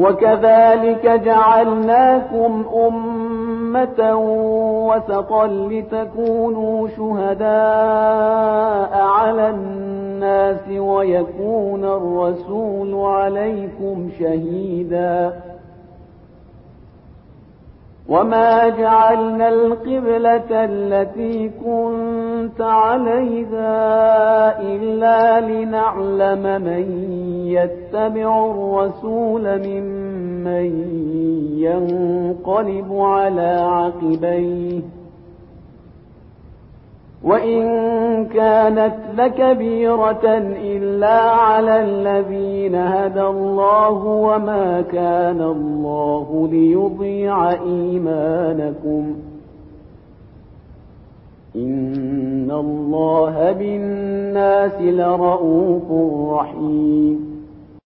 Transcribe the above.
وكذلك جعلناكم أمة وسطا لتكونوا شهداء على الناس ويكون الرسول عليكم شهيدا وما جعلنا القبلة التي كنت عليها إلا لنعلم من يتبع الرسول ممن ينقلب على عقبيه وإن كانت لكبيرة إلا على الذين هدى الله وما كان الله ليضيع إيمانكم إن الله بالناس لرءوف رحيم